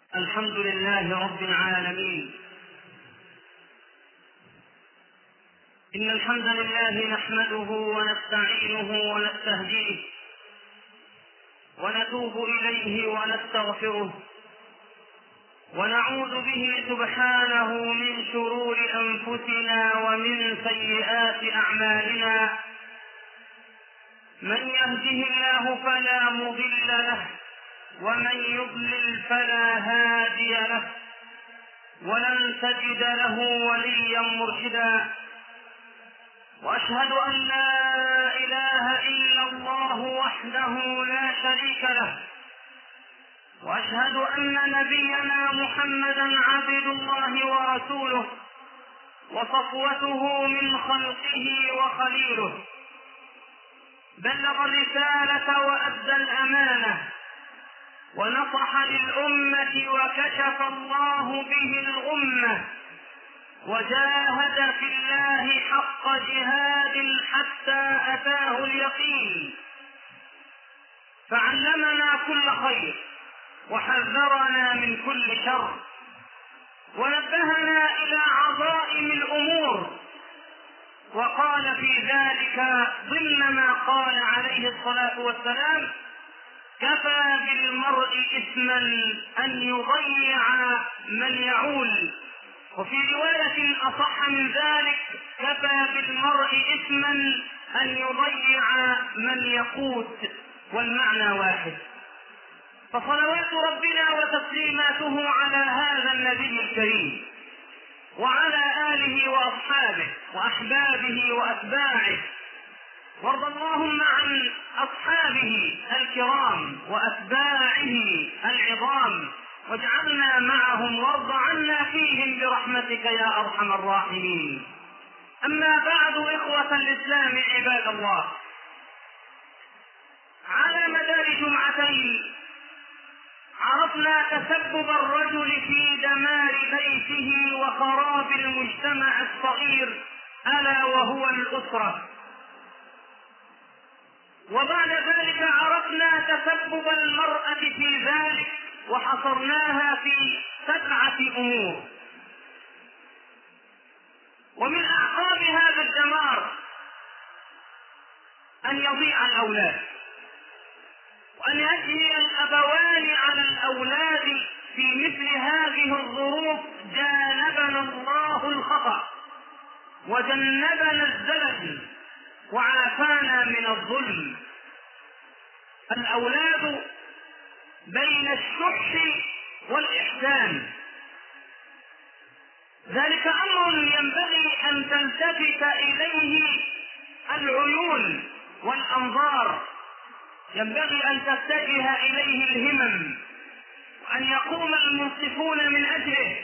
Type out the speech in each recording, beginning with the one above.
الحمد لله رب العالمين. إن الحمد لله نحمده ونستعينه ونستهديه ونتوب إليه ونستغفره ونعوذ به سبحانه من شرور أنفسنا ومن سيئات أعمالنا. من يهده الله فلا مضل له ومن يضلل فلا هادي له ولن تجد له وليا مرشدا. وأشهد أن لا إله إلا الله وحده لا شريك له، وأشهد أن نبينا محمدا عبد الله ورسوله وصفوته من خلقه وخليله. بلغ الرسالة وأدى الأمانة ونصح للأمة وكشف الله به الغمة وجاهد في الله حق جهاد حتى أتاه اليقين، فعلمنا كل خير وحذرنا من كل شر ونبهنا إلى عظائم الأمور، وقال في ذلك ضمن ما قال عليه الصلاة والسلام: كفى بالمرء إثما أن يضيع من يعول. وفي رواية أصح من ذلك: كفى بالمرء إثما أن يضيع من يقوت، والمعنى واحد. فصلوات ربنا وتسليماته على هذا النبي الكريم وعلى آله وأصحابه وأحبابه وأتباعه، وارض اللهم عن أصحابه الكرام وأتباعه العظام، واجعلنا معهم وارض عنا فيهم برحمتك يا أرحم الراحمين. أما بعد، إخوة الإسلام عباد الله، على مدار جمعتين عرفنا تسبب الرجل في دمار بيته وخراب المجتمع الصغير، ألا وهو الأسرة. وبعد ذلك عرفنا تسبب المرأة في ذلك وحصرناها في 7 أمور. ومن أعقاب هذا الدمار أن يضيع الأولاد، وأن يجني الأبوان على الأولاد في مثل هذه الظروف. جانبنا الله الخطأ وجنبنا الزلل وعافانا من الظلم. الأولاد بين الشح والإحسان، ذلك أمر ينبغي أن تلتفت إليه العيون والأنظار، ينبغي أن تتجه إليه الهمم، وأن يقوم المنصفون من أجله.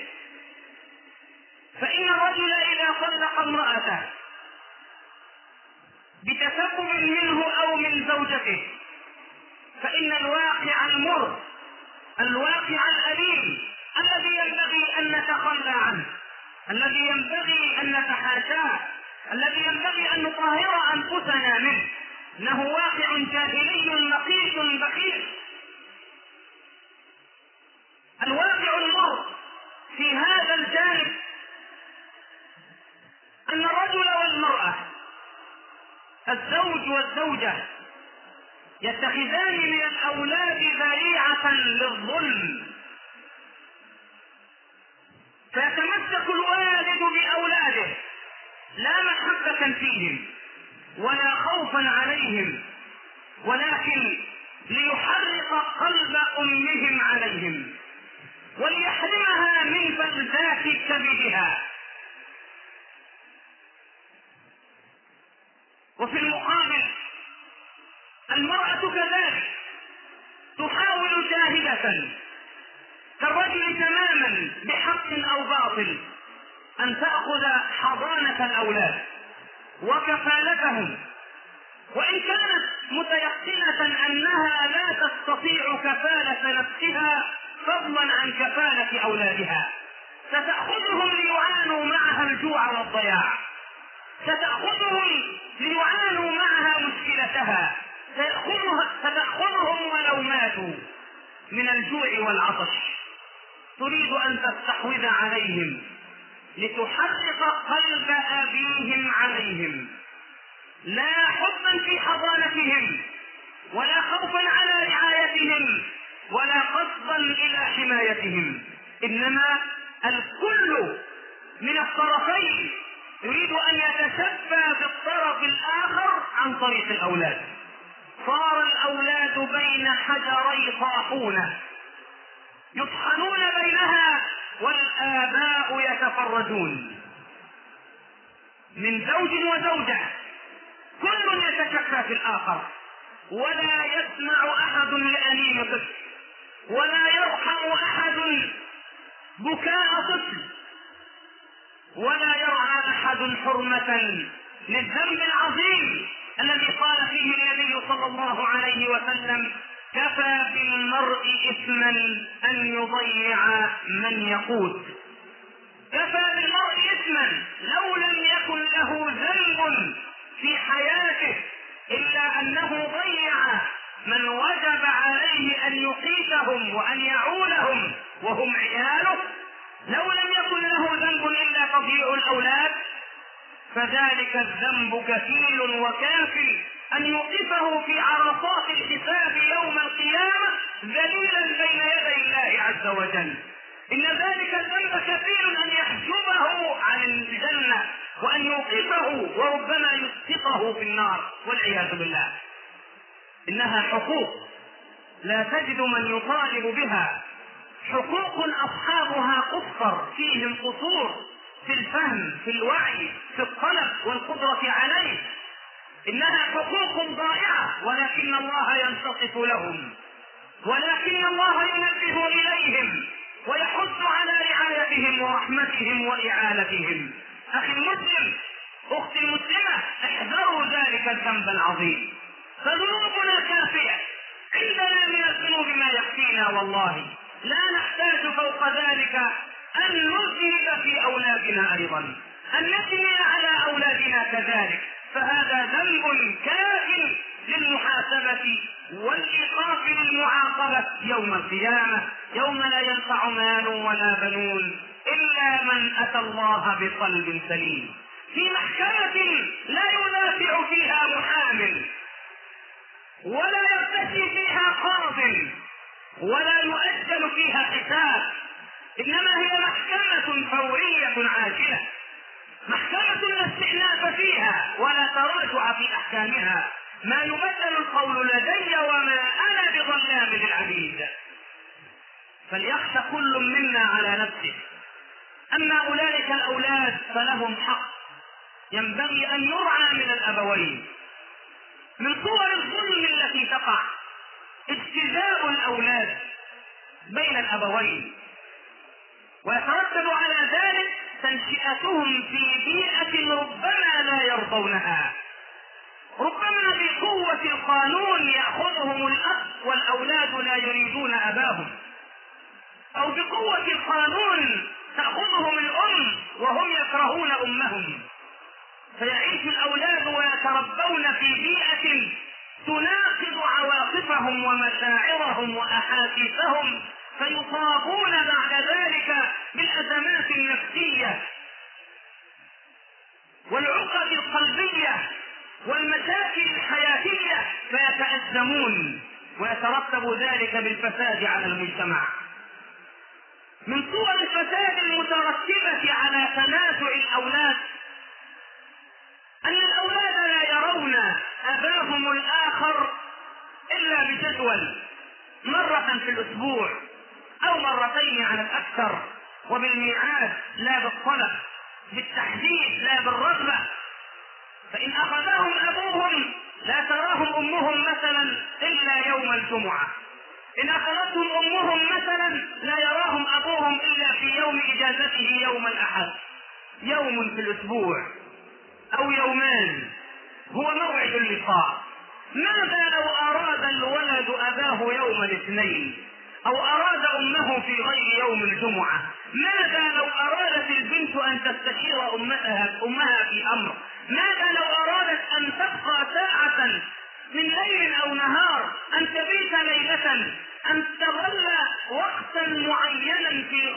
فإن الرجل إذا طلق امرأته بتسبب منه أو من زوجته، فإن الواقع المر، الواقع الأليم الذي ينبغي أن نتخلى عنه، الذي ينبغي أن نتحاشاه، الذي ينبغي أن نطهر أنفسنا منه، إنه واقع جاهلي مقيت بخيل. الواقع المر في هذا الجانب أن الرجل والمرأة، الزوج والزوجة، يتخذان من الأولاد ذريعة للظلم، فيتمسك الوالد بأولاده لا محبة فيهم ولا خوفا عليهم، ولكن ليحرق قلب أمهم عليهم وليحرمها من فلذات كبدها. وفي المقابل المرأة كذلك تحاول جاهدة كالرجل تماما بحق أو باطل أن تأخذ حضانة الأولاد وكفالتهم، وإن كانت متيقنة أنها لا تستطيع كفالة نفسها فضلا عن كفالة أولادها. ستأخذهم ليعانوا معها الجوع والضياع، ستأخذهم ليعانوا معها مشكلتها، ستأخذهم ولو ماتوا من الجوع والعطش. تريد أن تستحوذ عليهم لتحرق قلب أبيهم عليهم، لا حبا في حضانتهم ولا خوفا على رعايتهم ولا قصدا إلى حمايتهم، إنما الكل من الطرفين يريد أن يتشبى بالطرف الآخر عن طريق الأولاد. صار الأولاد بين حجري طاحونة يطحنون بينها والآباء يتفرجون، من زوج وزوجة كل يتشكى في الآخر، ولا يسمع أحد لأنين طفل، ولا يرحم أحد بكاء طفل، ولا يرعى أحد حرمة للذنب العظيم الذي قال فيه النبي صلى الله عليه وسلم: كفى بالمرء إثما أن يضيع من يقوت. كفى بالمرء إثما لو لم يكن له ذنب في حياته إلا أنه ضيع من وجب عليه أن يقيتهم وأن يعولهم وهم عياله، لو لم يكن له ذنب إلا تضييع الأولاد، فذلك الذنب كفيل وكافٍ أن يوقفه في عرصات الحساب يوم القيامة ذليلا بين يدي الله عز وجل. إن ذلك الذنب كفيل أن يحجبه عن الجنة وأن يوقفه وربما يسقطه في النار والعياذ بالله. إنها حقوق لا تجد من يطالب بها، حقوق أصحابها قصر، فيهم قصور في الفهم، في الوعي، في الطلب والقدرة عليه. إنها حقوق ضائعة، ولكن الله ينتصف لهم، ولكن الله ينبه إليهم ويحث على رعايتهم ورحمتهم وإعانتهم. أخي المسلم، أختي المسلمة، احذروا ذلك الذنب العظيم، فذنوبنا كافية، عندنا من الذنوب ما يكفينا والله، لا نحتاج فوق ذلك أن نذنب في أولادنا أيضا، أن نثني على أولادنا كذلك، فهذا ذنب كافٍ للمحاسبة والإيقاف للمعاقبة يوم القيامة، يوم لا ينفع مال ولا بنون إلا من أتى الله بقلب سليم، في محكمة لا يدافع فيها محامل ولا يرتشي فيها قاض ولا يؤجل فيها حساب، إنما هي محكمة فورية عاجلة، محكمة لا استئناف فيها ولا تراجع في أحكامها، ما يبدل القول لدي وما أنا بظلام للعبيد. فليخشى كل منا على نفسه. أما أولئك الأولاد فلهم حق ينبغي أن يرعى من الأبوين. من صور الظلم التي تقع اجتذاب الأولاد بين الأبوين، ويترتب على ذلك تنشئتهم في بيئة ربما لا يرضونها، ربما بقوة القانون يأخذهم الأب والأولاد لا يريدون أباهم، أو بقوة القانون تأخذهم الأم وهم يكرهون أمهم، فيعيش الأولاد ويتربون في بيئة تناقض عواطفهم ومشاعرهم وأحاسيسهم، فيصابون بعد ذلك بالأزمات النفسية والعقد القلبية والمشاكل الحياتية، فيتأزمون ويترتب ذلك بالفساد على المجتمع. من صور الفساد المترتبة على تنازع الأولاد أن الأولاد لا يرون أباهم الآخر إلا بجدول، مرة في الأسبوع أو مرتين على الأكثر، وبالميعاد لا بالطلب، بالتحديد لا بالرغبة. فإن أخذهم أبوهم لا تراهم أمهم مثلا إلا يوم الجمعة، إن أخذتهم أمهم مثلا لا يراهم أبوهم إلا في يوم إجازته يوم الأحد، يوم في الأسبوع أو يومان هو موعد اللقاء. ماذا لو أراد الولد أباه يوم الاثنين أو أراد أمه في غير يوم الجمعة؟ ماذا لو أرادت البنت أن تستشير أمها في أمر؟ ماذا لو أرادت أن تبقى ساعة من ليل أو نهار، أن تبيت ليلة، أن تظل وقتا معينا في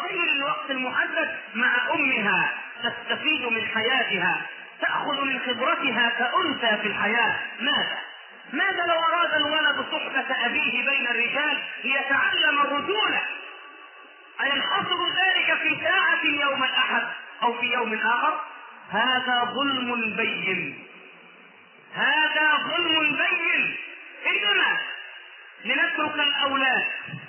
محدد مع أمها تستفيد من حياتها، تأخذ من خبرتها كأنثى في الحياة. ماذا لو أراد الولد صحبة أبيه بين الرجال ليتعلم الرجولة؟ أينحصر ذلك في ساعة يوم الأحد أو في يوم آخر؟ هذا ظلم بين، هذا ظلم بين. إنما لنترك الأولاد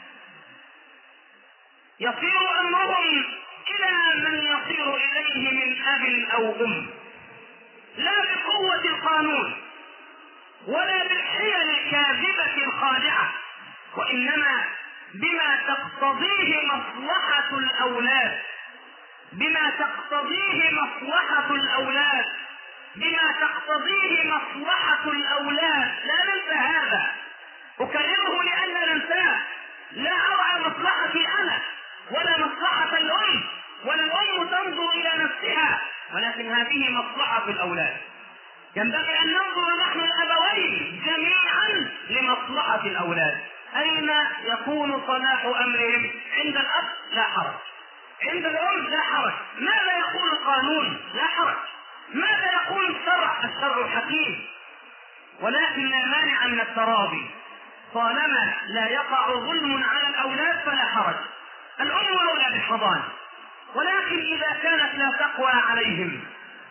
يصير أمرهم إلى من يصير إليه من أب أو أم، لا بقوة القانون ولا بالحيل الكاذبة الخادعة، وإنما بما تقتضيه مصلحة الأولاد، بما تقتضيه مصلحة الأولاد، بما تقتضيه مصلحة الأولاد. لا ننسى هذا، أكرره لئلا ننساه. لا أرعى مصلحتي أنا ولا مصلحة الأم، ولا الأم تنظر إلى نفسها، ولكن هذه مصلحة الأولاد. ينبغي أن ننظر نحن الأبوين جميعا لمصلحة الأولاد. أين يكون صلاح أمرهم؟ عند الأب لا حرج، عند الأم لا حرج. ماذا يقول القانون؟ لا حرج. ماذا يقول الشرع؟ الشرع حكيم. ولكن لا مانع من التراضي، طالما لا يقع ظلم على الأولاد فلا حرج. الأم أولى بالحضانة، ولكن إذا كانت لا تقوى عليهم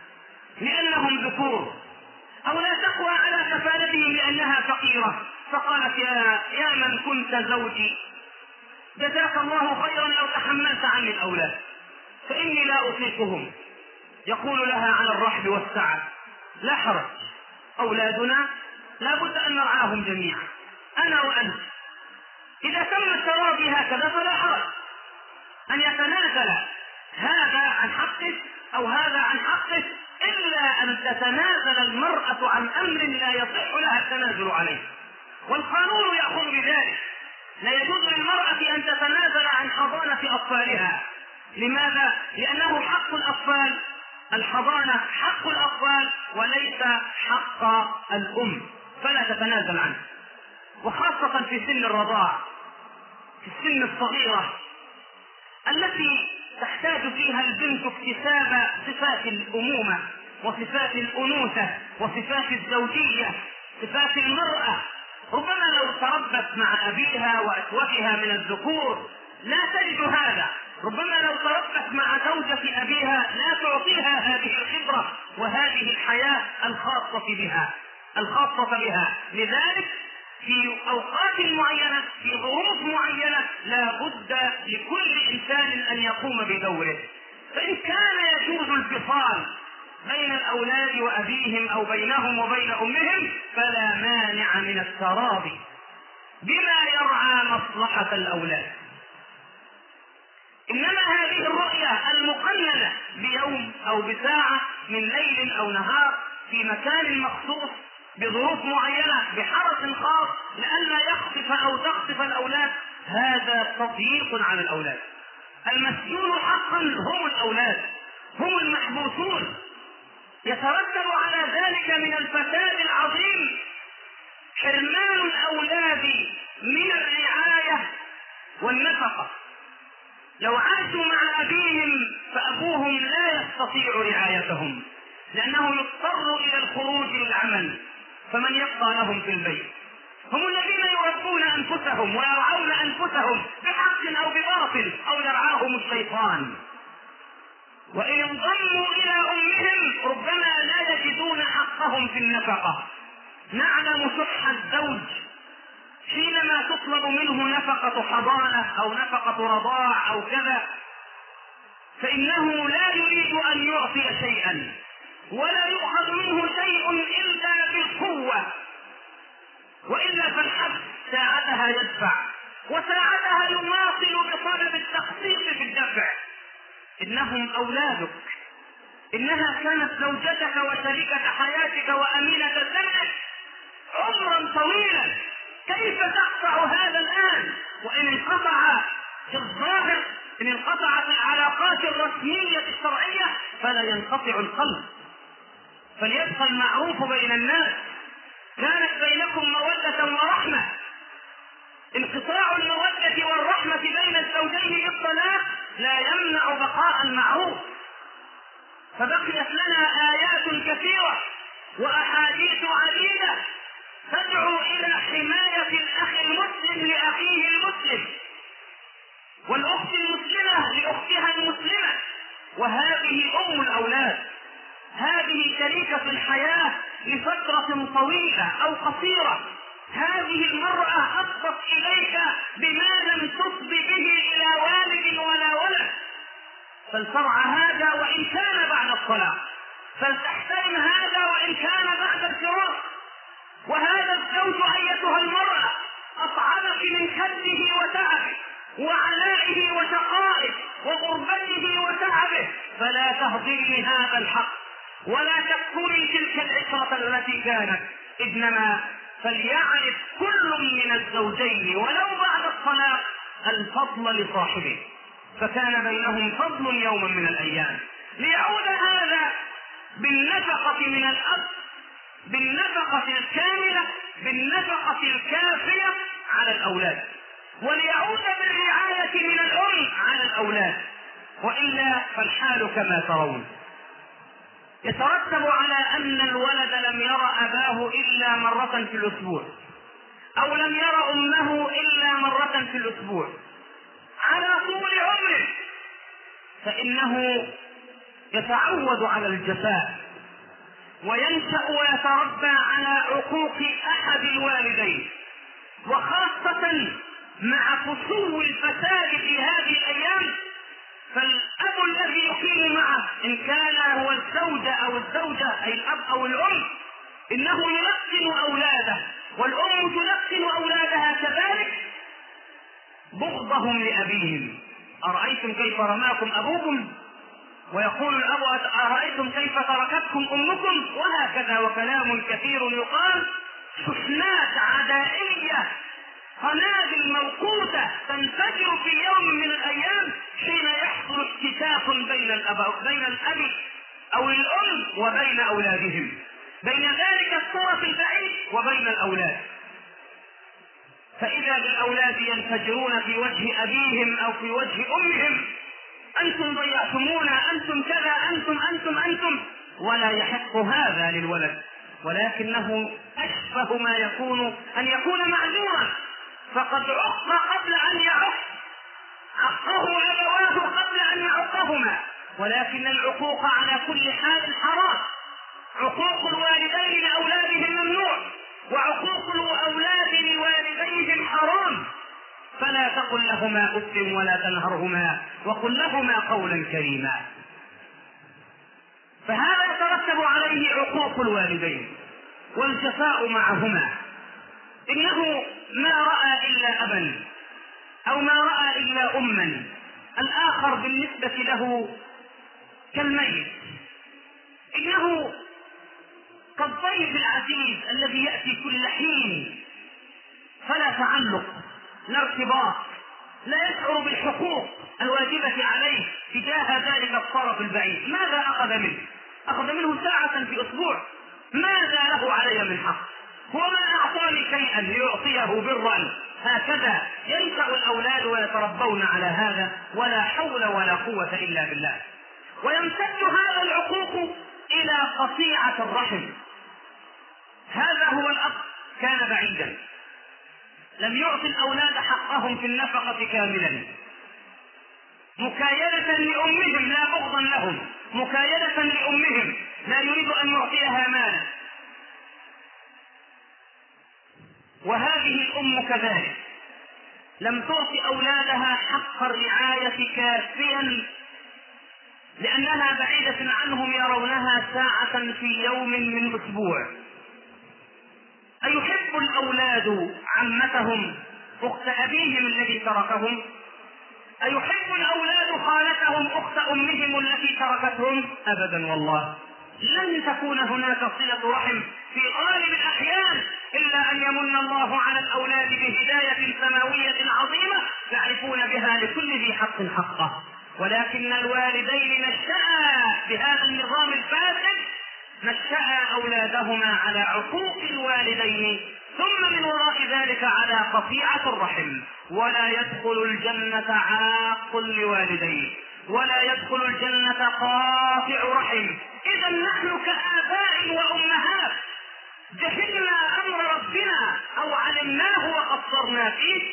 لأنهم ذكور، أو لا تقوى على كفالتهم لأنها فقيرة، فقالت يا من كنت زوجي جزاك الله خيرا لو تحملت عني الأولاد فإني لا أطيقهم، يقول لها على الرحب والسعة لا حرج، أولادنا لا بد أن نرعاهم جميعا أنا وأنت. إذا تم التراضي هكذا فلا حرج أن يتنازل هذا عن حقه أو هذا عن حقه، إلا أن تتنازل المرأة عن أمر لا يصح لها التنازل عليه، والقانون يأخذ بذلك. لا يجوز للمرأة أن تتنازل عن حضانة أطفالها. لماذا؟ لأنه حق الأطفال، الحضانة حق الأطفال وليس حق الأم، فلا تتنازل عنه. وخاصة في سن الرضاع، في السن الصغيرة التي تحتاج فيها البنت اكتساب صفات الأمومة وصفات الأنوثة وصفات الزوجية، صفات المرأة. ربما لو تربت مع أبيها وأخوتها من الذكور لا تجد هذا، ربما لو تربت مع زوجة أبيها لا تعطيها هذه الخبرة وهذه الحياة الخاصة بها. لذلك في أوقات معينة، في ظروف معينة، لا بد لكل إنسان أن يقوم بدوره. فإن كان يجوز الفصال بين الأولاد وأبيهم أو بينهم وبين أمهم فلا مانع من التراضي بما يرعى مصلحة الأولاد. إنما هذه الرؤية المقننة بيوم أو بساعة من ليل أو نهار في مكان مخصوص بظروف معينة بحرص خاص لئلا يخطف أو تخطف الأولاد، هذا تضييق على الأولاد. المسجون حقا هم الأولاد، هم المحبوسون. يترتب على ذلك من الفساد العظيم حرمان الأولاد من الرعاية والنفقة. لو عاشوا مع أبيهم فأبوهم لا يستطيع رعايتهم لأنه يضطر إلى الخروج للعمل، فمن يبقى لهم في البيت؟ هم الذين يربون أنفسهم ويرعون أنفسهم بحق أو بباطل أو يرعاهم الشيطان. وإن انضموا إلى أمهم ربما لا يجدون حقهم في النفقة. نعلم شح الزوج حينما تطلب منه نفقة حضانة أو نفقة رضاع أو كذا، فإنه لا يريد أن يعطي شيئا ولا يؤخذ منه شيء إلا بالقوة، وإلا فالحبس ساعتها يدفع وساعتها يماطل بطلب التخصيص في الدفع. إنهم أولادك، إنها كانت زوجتك وشريكة حياتك وأمينة سرك عمرا طويلا، كيف تقطع هذا الآن؟ وإن انقطع في الظاهر، إن انقطعت العلاقات الرسمية الشرعية فلا ينقطع القلب، فليبقى المعروف بين الناس. كانت بينكم مودة ورحمة، انقطاع المودة والرحمة بين الزوجين بالطلاق لا يمنع بقاء أخاء المعروف. فبقيت لنا آيات كثيرة وأحاديث عديدة تدعو إلى حماية الأخ المسلم لأخيه المسلم، والأخت المسلمة لأختها المسلمة. وهذه أم الأولاد، هذه شريكة الحياة لفترة طويلة أو قصيرة. هذه المرأة أفضت إليك بما لم تصب به إلى والد ولا ولد، فلترعى هذا وإن كان بعد الصلاة، فلتحترم هذا وإن كان بعد الفراق. وهذا الزوج أيتها المرأة أطعمك من كده وتعبه وعنائه وشقائه وغربته وتعبه، فلا تهضمي هذا الحق ولا تكفري تلك العشرة التي كانت. إنما فليعرف كل من الزوجين ولو بعد الصلاة الفضل لصاحبه، فكان بينهم فضل يوما من الأيام. ليعود هذا بالنفقة من الأب، بالنفقة الكاملة، بالنفقة الكافية على الأولاد، وليعود بالرعاية من الأم على الأولاد، وإلا فالحال كما ترون. يترتب على أن الولد لم يرى أباه إلا مرة في الأسبوع، أو لم يرى أمه إلا مرة في الأسبوع على طول عمره، فإنه يتعود على الجفاء وينشأ ويتربى على عقوق أحد الوالدين، وخاصة مع فشو الفساد في هذه الأيام. فالأب الذي يقيم معه إن كان هو الزوجة أو الزوجة أي الأب أو الأم إنه يلقن أولاده، والأم تلقن أولادها كذلك بغضهم لأبيهم. أرأيتم كيف رماكم أبوكم؟ ويقول الأب أرأيتم كيف تركتكم أمكم؟ وهكذا وكلام كثير يقال، شحنات عدائية، قنابل موقوتة تنفجر في يوم من الأيام حين يحصل اكتشاف بين الأب أو الأم وبين أولادهم، بين ذلك الطرف البعيد وبين الأولاد. فإذا بالأولاد ينفجرون في وجه أبيهم أو في وجه أمهم: أنتم ضيعتمونا، أنتم كذا، أنتم، ولا يحق هذا للولد، ولكنه أشبه ما يكون أن يكون معذورا، فقد عق قبل أن يعق، عقه أبواه قبل أن يعقهما، ولكن العقوق على كل حال حرام. عقوق الوالدين لأولادهم ممنوع، وعقوق الأولاد لوالديهم حرام. فلا تقل لهما أف ولا تنهرهما وقل لهما قولا كريما. فهذا يترتب عليه عقوق الوالدين والجفاء معهما. إنه ما رأى إلا أبا أو ما رأى إلا أما، الآخر بالنسبة له كالميت. إنه كالضيف العزيز الذي يأتي كل حين، فلا تعلق، لا ارتباط، لا يشعر بالحقوق الواجبة عليه تجاه ذلك الطرف البعيد. ماذا أخذ منه؟ أخذ منه ساعة في أسبوع، ماذا له علي من حق؟ هو ما أعطاني شيئا ليعطيه برا. هكذا ينشأ الأولاد ويتربون على هذا، ولا حول ولا قوة إلا بالله. ويمتد هذا العقوق إلى قطيعة الرحم. هذا هو الأب كان بعيدا، لم يعطي الأولاد حقهم في النفقة كاملا، مكايدة لأمهم لا بغضا لهم، مكايدة لأمهم لا يريد أن يعطيها مالا. وهذه الأم كذلك لم تعطي أولادها حق الرعاية كافيا، لأنها بعيدة عنهم، يرونها ساعة في يوم من أسبوع. أيحب الأولاد عمتهم أخت أبيهم الذي تركهم؟ أيحب الأولاد خالتهم أخت أمهم التي تركتهم؟ أبدا والله، لن تكون هناك صلة رحم في غالب الأحيان إلا أن يمن الله على الأولاد بهداية سماوية عظيمة يعرفون بها لكل ذي حق حقه. ولكن الوالدين نشأ بهذا النظام الفاسد، نشأ أولادهما على عقوق الوالدين، ثم من وراء ذلك على قطيعة الرحم. ولا يدخل الجنة عاق لوالديه، ولا يدخل الجنة قاطع رحم. إذا نحن كآباء وأمهات جهلنا أمر ربنا أو علمناه وقصرنا فيه،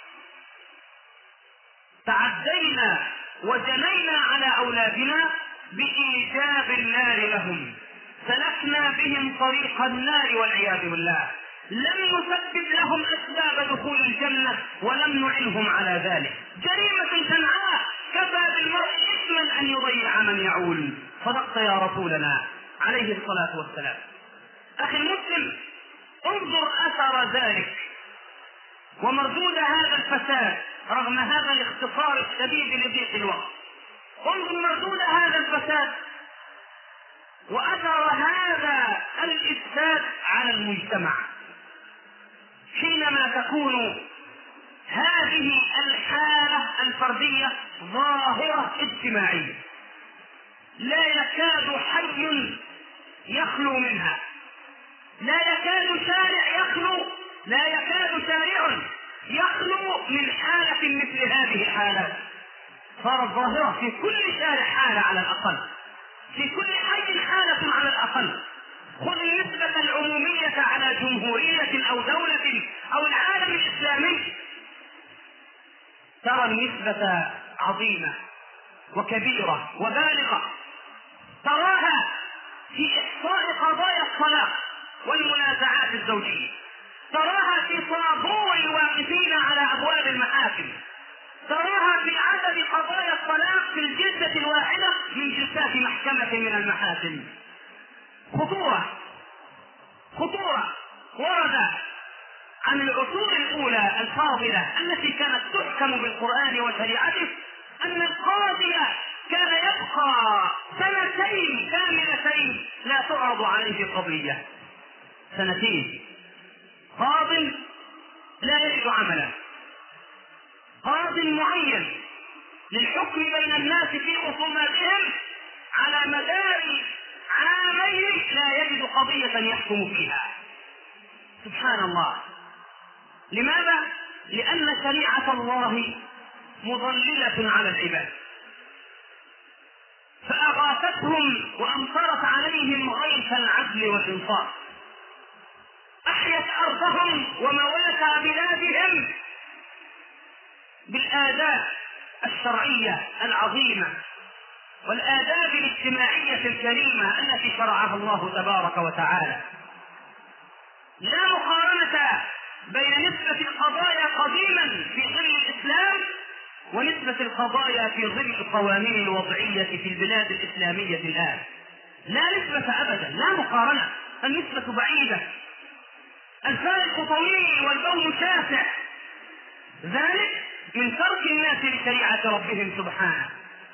تعدينا وجنينا على أولادنا بإيجاب النار لهم، سلكنا بهم طريق النار والعياذ بالله، لم نسبب لهم أسباب دخول الجنة ولم نعنهم على ذلك. جريمة شنعاء كفى بالمرء إثما أن يضيع من يعول. صدقت يا رسولنا عليه الصلاة والسلام. أخي المسلم، انظر أثر ذلك ومردود هذا الفساد رغم هذا الاختصار الشديد لضيق الوقت. انظر مردود هذا الفساد وأثر هذا الإفساد على المجتمع حينما تكون هذه الحالة الفردية ظاهرة اجتماعية لا يكاد حي يخلو منها، لا يكاد شارع يخلو من حالة مثل هذه الحالة. صارت ظاهرة في كل شارع حالة على الأقل، في كل حي حالة على الأقل. خذ النسبة العمومية على جمهورية أو دولة أو العالم الإسلامي، ترى النسبة عظيمة وكبيرة وبالغة. تراها في إحصاء قضايا الطلاق والمنازعات الزوجية، تراها في صابور الواقفين على أبواب المحاكم، تراها في عدد قضايا الطلاق في الجلسة الواحدة من جلسات محكمة من المحاكم. خطورة ورد عن العصور الأولى الفاضلة التي كانت تحكم بالقرآن وشريعته أن القاضي كان يبقى سنتين كاملتين لا تعرض عليه قضية. سنتين قاض لا يجد عملا، قاض معين للحكم بين الناس في خصوماتهم على مدار عامين لا يجد قضية يحكم فيها. سبحان الله. لماذا؟ لأن شريعة الله مضللة على العباد، فأغاثتهم وأمطرت عليهم غيث العدل والإنصاف، أحيت أرضهم ومواتى بلادهم بالآداب الشرعية العظيمة والآداب الاجتماعية الكريمة التي شرعها الله تبارك وتعالى. لا مقارنة بين نسبة القضايا قديما في ظل الإسلام ونسبة القضايا في ظل القوانين الوضعية في البلاد الإسلامية الآن. لا نسبة أبدا، لا مقارنة، النسبة بعيدة، الفارق طويل والبون شاسع، ذلك من ترك الناس لشريعة ربهم سبحانه.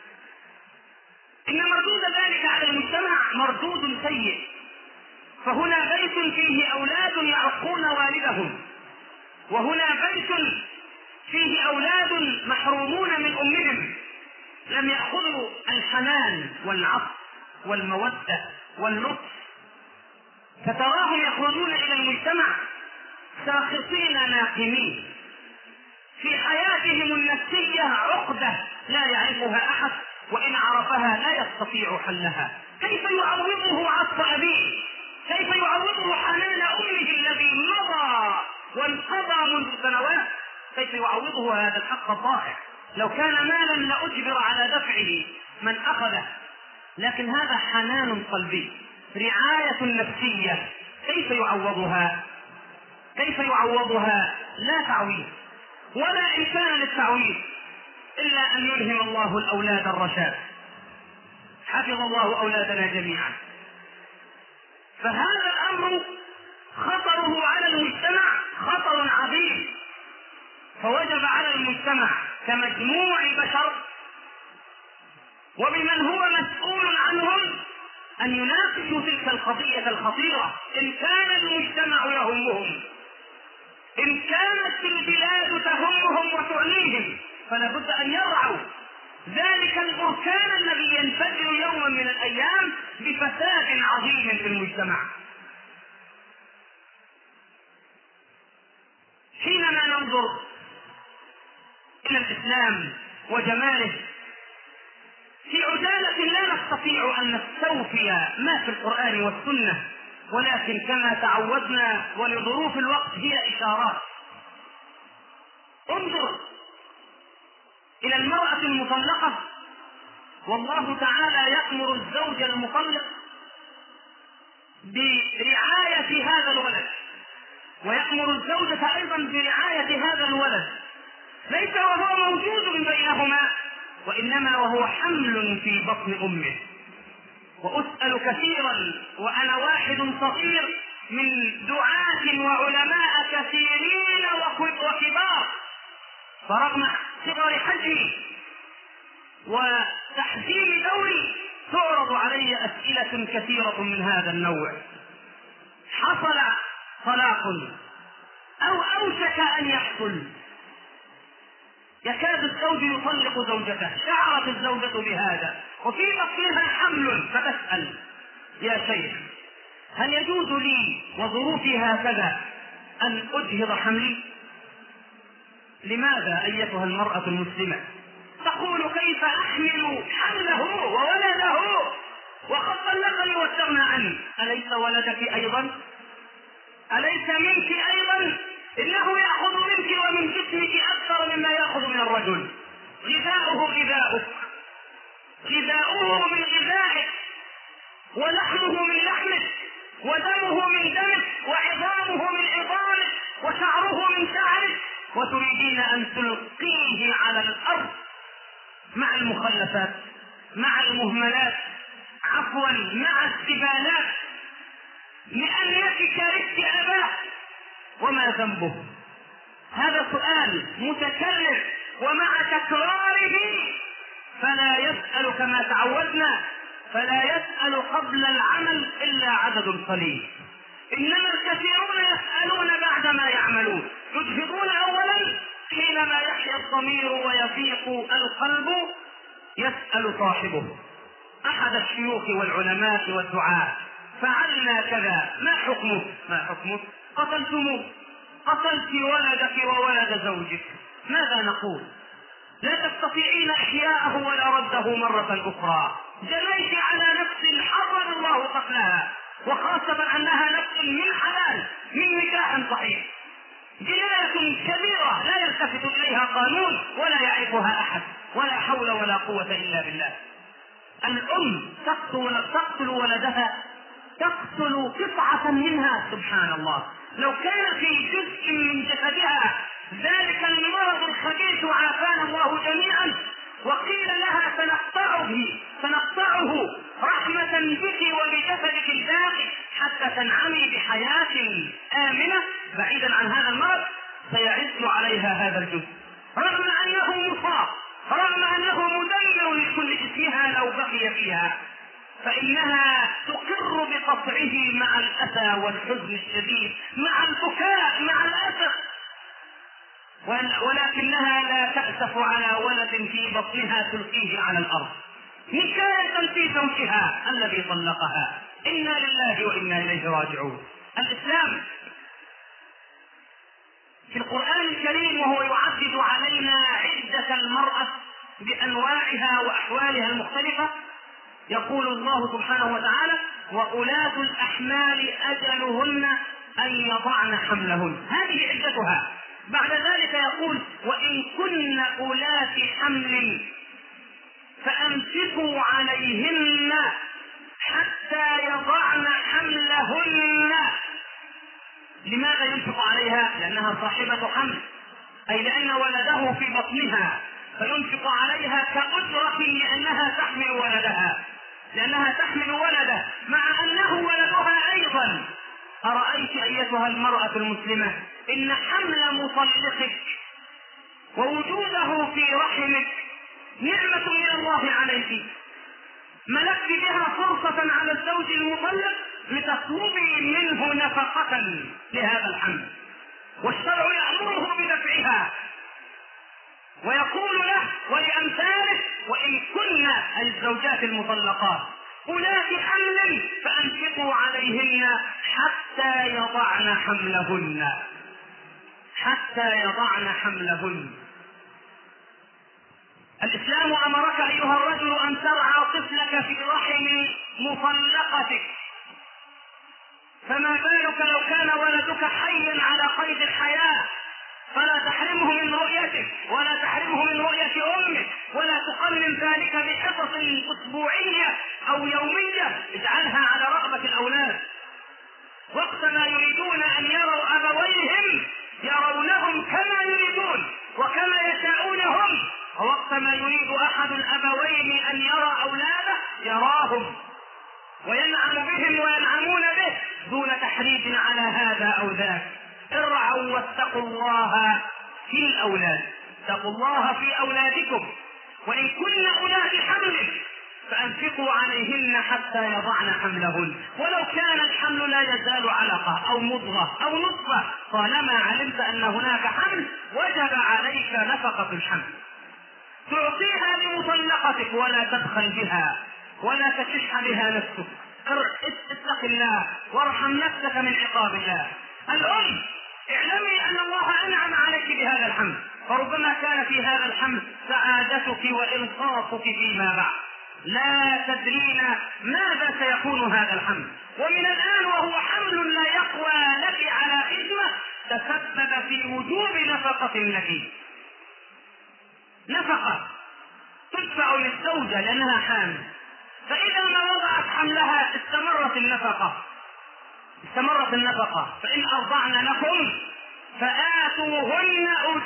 إن مردود ذلك على المجتمع مردود سيء. فهنا بيت فيه أولاد يعقون والدهم، وهنا بيت فيه أولاد محرومون من أمهم، لم يأخذوا الحنان والعطف والمودة واللطف، فتراهم يخرجون إلى المجتمع ساخطين ناقمين، في حياتهم النفسية عقدة لا يعرفها أحد، وإن عرفها لا يستطيع حلها. كيف يعوضه عطف أبيه؟ كيف يعوضه حنان أمه الذي مضى وانقضى منذ سنوات؟ كيف يعوضه هذا الحق الضائع؟ لو كان مالا لأجبر على دفعه من أخذه، لكن هذا حنان قلبي، رعاية نفسية، كيف يعوضها؟ لا تعويض ولا إمكان للتعويض إلا أن يلهم الله الأولاد الرشاد. حفظ الله أولادنا جميعا. فهذا الأمر خطره على المجتمع خطر عظيم، فوجب على المجتمع كمجموع بشر وبمن هو مسؤول عنهم أن يناقشوا تلك القضية الخطيرة. إن كان المجتمع يهمهم، إن كانت البلاد تهمهم وتعنيهم، فلا بد أن يرعوا ذلك البركان الذي ينفجر يوما من الأيام بفساد عظيم في المجتمع. حينما ننظر إلى الإسلام وجماله عجالة لا نستطيع أن نستوفي ما في القرآن والسنة، ولكن كما تعودنا ولظروف الوقت هي إشارات. انظر إلى المرأة المطلقة، والله تعالى يأمر الزوج المطلق برعاية هذا الولد، ويأمر الزوجة أيضا برعاية هذا الولد، ليس وهو موجود بينهما، وإنما وهو حمل في بطن أمه. وأسأل كثيرا وأنا واحد صغير من دعاة وعلماء كثيرين وكبار، فرغم صغر حجمي وتحجيم دوري تعرض علي أسئلة كثيرة من هذا النوع. حصل طلاق أو أوشك أن يحصل، يكاد الزوج يطلق زوجته، شعرت الزوجة بهذا وفي بطنها حمل، فتسأل: يا شيخ، هل يجوز لي وظروفي هكذا أن أجهض حملي؟ لماذا أيتها المرأة المسلمة تقول: كيف أحمل حمله وولده وقد طلقني واستغنى عني؟ أليس ولدك أيضا؟ أليس منك أيضا؟ إنه يأخذ منك ومن جسمك أكثر مما يأخذ من الرجل. غذاؤه غذاؤك، غذاؤه من غذائك، ولحمه من لحمك، ودمه من دمك، وعظامه من عظامك، وشعره من شعرك، وتريدين أن تلقيه على الأرض مع المخلفات، مع المهملات، عفوا مع الزبالات، لأنك كرهت أباه. وما ذنبه؟ هذا سؤال متكرر، ومع تكراره فلا يسأل كما تعودنا، فلا يسأل قبل العمل إلا عدد قليل، إنما الكثيرون يسألون بعدما يعملون. يجهضون أولا، حينما يحيا الضمير ويفيق القلب يسأل صاحبه. أحد الشيوخ والعلماء والدعاة: فعلنا كذا، ما حكمه؟ ما حكمه؟ قتلت ولدك وولد زوجك، ماذا نقول؟ لا تستطيعين إحياءه ولا رده مرة أخرى، جنيت على نفس حرم الله قتلها، وخاصة أنها نفس من حلال من نكاح صحيح، جناية كبيرة لا يلتفت إليها قانون ولا يعرفها أحد، ولا حول ولا قوة إلا بالله. الأم تقتل ولدها، تقتل قطعة منها، سبحان الله. لو كان في جزء من جسدها ذلك المرض الخبيث عافانا الله جميعا، وقيل لها سنقطعه رحمة بك وبجسدك الباقي حتى تنعمي بحياة آمنة بعيدا عن هذا المرض، سيعز عليها هذا الجزء، رغم أنه مصاب، رغم أنه مدمر لكل جسمها لو بقي فيها، فإنها تقر بقطعه مع الأسى والحزن الشديد، مع البكاء، مع الأسف، ولكنها لا تأسف على ولد في بطنها تلقيه على الأرض نكاية في زوجها الذي طلقها. إنا لله وإنا إليه راجعون. الإسلام في القرآن الكريم وهو يعدد علينا عدة المرأة بأنواعها وأحوالها المختلفة، يقول الله سبحانه وتعالى: وأولاة الأحمال أجلهن أن يضعن حملهن، هذه عدتها. بعد ذلك يقول: وإن كن أولات حمل فأمسكوا عليهن حتى يضعن حملهن. لماذا ينفق عليها؟ لأنها صاحبة حمل، أي لأن ولده في بطنها، فينفق عليها كأجرة لأنها تحمل ولدها، لأنها تحمل ولده مع أنه ولدها أيضا. أرأيت أيتها المرأة المسلمة إن حمل مطلقك ووجوده في رحمك نعمة من الله عليك، ملكت بها فرصة على الزوج المطلق لتطلبي منه نفقة لهذا الحمل، والشرع يأمره بدفعها ويقول له ولأمثاله: وإن كن أي الزوجات المطلقات أولات حمل فأنفقوا عليهن حتى يضعن حملهن، حتى يضعن حملهن. الإسلام أمرك أيها الرجل أن ترعى بمطلقتك، فما بالك لو كان ولدك حيا على قيد الحياة؟ فلا تحرمه من رؤيتك ولا تحرمه من رؤية أمك، ولا تقنن ذلك بحصص أسبوعية أو يومية، اجعلها على رغبة الأولاد. وقتما يريدون أن يروا أبويهم يرونهم كما يريدون وكما يشاءونهم، ووقتما يريد أحد الأبوين أن يرى أولاده يراهم وينعم بهم وينعمون به دون تحريج على هذا أو ذاك. ارعوا واتقوا الله في الأولاد، اتقوا الله في أولادكم، وإن كن أولاد حمل فأنفقوا عليهن حتى يضعن حملهن، ولو كان الحمل لا يزال علقة أو مضغة أو نطفة، طالما علمت أن هناك حمل وجب عليك نفقة الحمل. تعطيها لمطلقتك ولا تبخل بها ولا تشح بها نفسك. اتق الله وارحم نفسك من عقاب الله. الأم اعلمي أن الله أنعم عليك بهذا الحمل، فربما كان في هذا الحمل سعادتك وإنصافك فيما بعد. لا تدرين ماذا سيكون هذا الحمل، ومن الآن وهو حمل لا يقوى لك على خدمة تسبب في وجوب نفقة لك، نفقة تدفع للزوجة لأنها حامل، فإذا ما وضعت حملها استمرت النفقة. فإن أرضعن لكم فآتوهن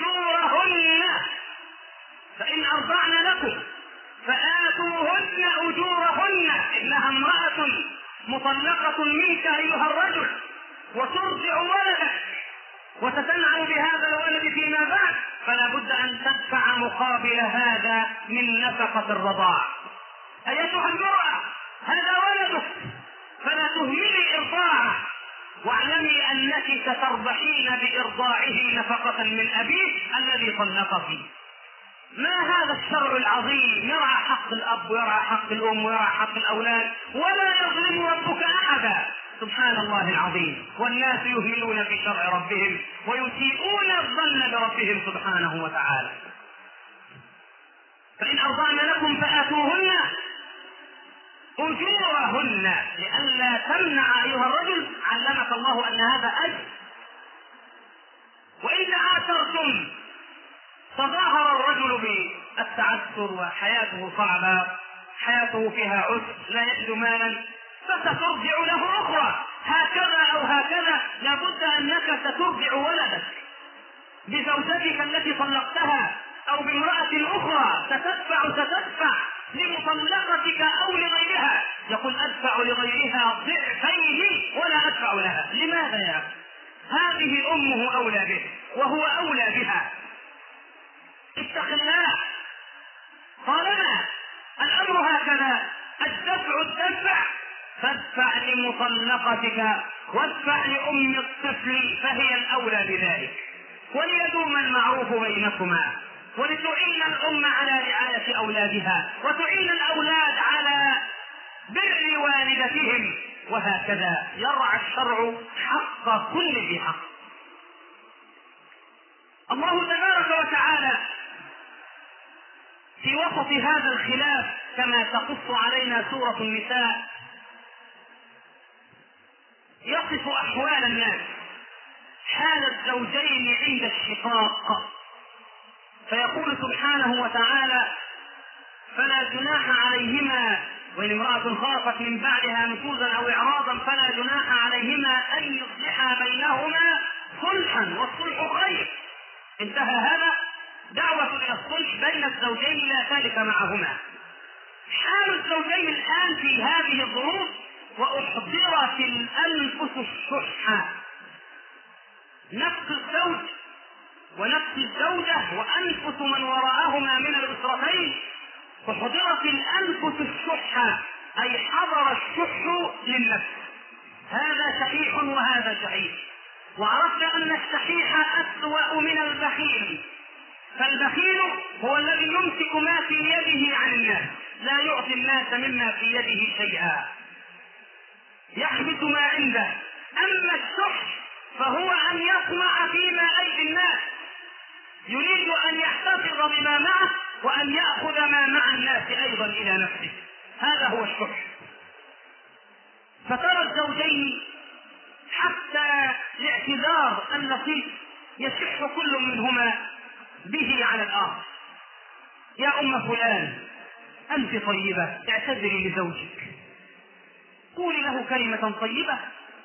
أجورهن، إنها امرأة مطلقة منك أيها الرجل وترضع ولدك وتتنعم بهذا الولد فيما بعد، فلا بد أن تدفع مقابل هذا من نفقة الرضاع. أيتها المرأة هذا ولدك فلا تهملي إرضاعه، واعلمي أنك ستربحين بإرضاعه نفقة من أبيك الذي طلقك. ما هذا الشرع العظيم يرعى حق الأب ويرعى حق الأم ويرعى حق الأولاد، ولا يظلم ربك أحدا. سبحان الله العظيم. والناس يهملون في شرع ربهم ويسيئون الظن بربهم سبحانه وتعالى. فإن أرضعن لكم فآتوهن أجورهن، لئلا تمنع أيها الرجل، علمك الله أن هذا أجر. وإن تعاثرتم تظاهر الرجل بالتعثر وحياته صعبة، حياته فيها عسر، لا يجد مالا، فسترجع له أخرى، هكذا أو هكذا لابد أنك سترجع ولدك بزوجتك التي طلقتها أو بامرأة أخرى، ستدفع لمطلقتك أو لغيرها. يقول أدفع لغيرها ضعفين ولا أدفع لها. لماذا يا أخي؟ هذه أمه أولى به وهو أولى بها. اتق الله. طالما الأمر هكذا الدفع فادفع لمطلقتك وادفع لأم الطفل فهي الأولى بذلك، وليدوم المعروف بينكما، ولتعين الأم على رعاية أولادها وتعين الأولاد على بر والدتهم، وهكذا يرعى الشرع حق كل ذي حق. الله تبارك وتعالى في وسط هذا الخلاف كما تقص علينا سورة النساء يصف أحوال الناس، حال الزوجين عند الشقاق، فيقول سبحانه وتعالى: فلا جناح عليهما، وإن امرأة خافت من بعدها نشوزا أو إعراضا فلا جناح عليهما أن يصلحا بينهما صلحا والصلح خير. انتهى هذا، دعوة إلى الصلح بين الزوجين لا ثالث معهما. حال الزوجين الآن في هذه الظروف: وأحضرت الأنفس الشح، نفس الزوج ونفس الزوجة وأنفس من وراءهما من الأسرتين، فحضرت الأنفس الشح، أي حضر الشح للنفس، هذا شحيح وهذا شحيح. وعرفنا أن الشحيح أسوأ من البخيل، فالبخيل هو الذي يمسك ما في يده عن الناس، لا يعطي الناس مما في يده شيئا، يحبس ما عنده. أما الشح فهو أن يطمع فيما أيدي الناس، يريد أن يحتفظ بما معه وأن يأخذ ما مع الناس أيضا إلى نفسه، هذا هو الشح. فترى الزوجين حتى لاعتذار اللطيف يشح كل منهما به على الآخر. يا أم فلان أنت طيبة، اعتذري لزوجك، قولي له كلمة طيبة